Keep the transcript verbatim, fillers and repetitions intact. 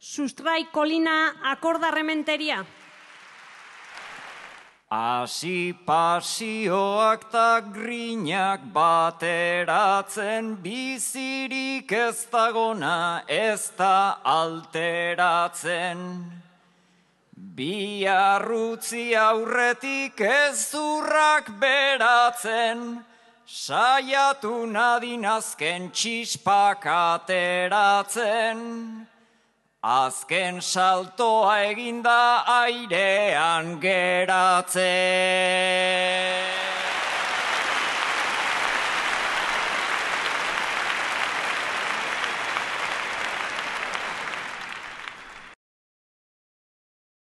Sustrai kolina akordarrementeria. Asi pasioak ta grinak bateratzen, bizirik ez dagona ez da alteratzen. Biarrutzi aurretik ezurrak beratzen, saiatu nadin azken txispak ateratzen. Azken saltoa eginda airean geratzen.